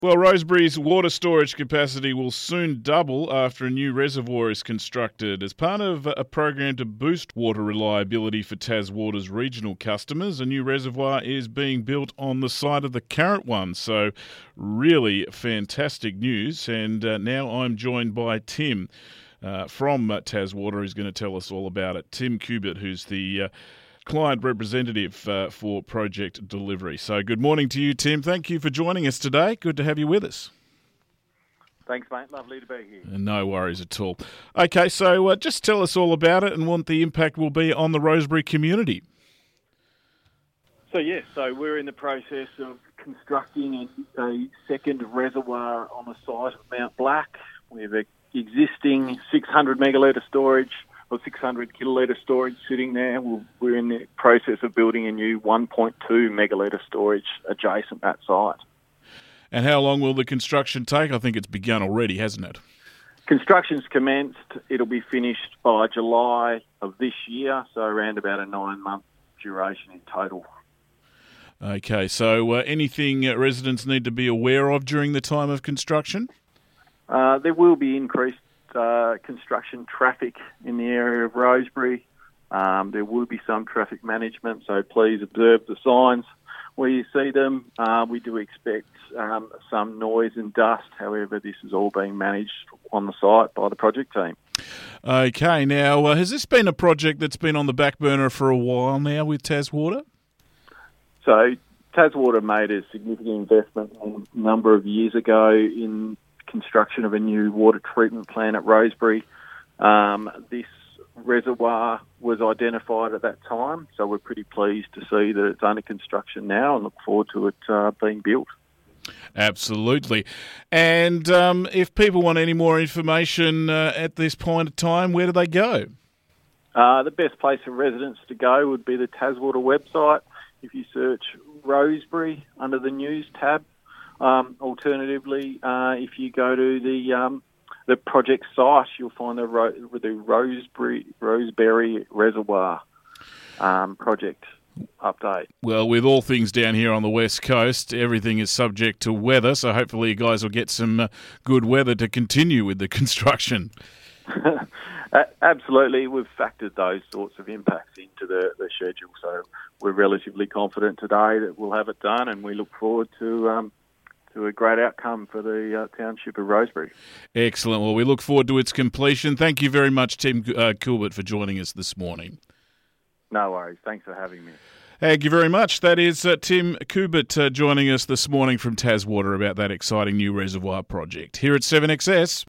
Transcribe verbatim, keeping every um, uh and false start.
Well, Rosebery's water storage capacity will soon double after a new reservoir is constructed. As part of a program to boost water reliability for TasWater's regional customers, a new reservoir is being built on the site of the current one. So really fantastic news. And uh, now I'm joined by Tim uh, from uh, TasWater, who's going to tell us all about it. Tim Kubert, who's the uh, client representative uh, for project delivery. So good morning to you, Tim. Thank you for joining us today. Good to have you with us. Thanks, mate. Lovely to be here. No worries at all. Okay, so uh, just tell us all about it and what the impact will be on the Rosebery community. So, yes, so we're in the process of constructing a, a second reservoir on the site of Mount Black. We have an existing six hundred megalitre storage or six hundred kilolitre storage sitting there. We're in the process of building a new one point two megalitre storage adjacent that site. And how long will the construction take? I think it's begun already, hasn't it? Construction's commenced. It'll be finished by July of this year, so around about a nine-month duration in total. Okay, so uh, anything uh, residents need to be aware of during the time of construction? Uh, there will be increased Uh, construction traffic in the area of Rosebery. Um, there will be some traffic management, so please observe the signs where you see them. Uh, we do expect um, some noise and dust. However, this is all being managed on the site by the project team. Okay, now uh, has this been a project that's been on the back burner for a while now with TasWater? So TasWater made a significant investment a number of years ago in construction of a new water treatment plant at Rosebery. Um, this reservoir was identified at that time, so we're pretty pleased to see that it's under construction now and look forward to it uh, being built. Absolutely. And um, if people want any more information uh, at this point of time, where do they go? Uh, the best place for residents to go would be the TasWater website. If you search Rosebery under the News tab, Um, alternatively, uh, if you go to the um, the project site, you'll find the, Ro- the Rosebery, Rosebery Reservoir um, project update. Well, with all things down here on the West Coast, everything is subject to weather, so hopefully you guys will get some uh, good weather to continue with the construction. Absolutely. We've factored those sorts of impacts into the, the schedule, so we're relatively confident today that we'll have it done, and we look forward to Um, to a great outcome for the uh, township of Rosebery. Excellent. Well, we look forward to its completion. Thank you very much, Tim uh, Kubert, for joining us this morning. No worries. Thanks for having me. Thank you very much. That is uh, Tim Kubert uh, joining us this morning from TasWater about that exciting new reservoir project here at seven X S.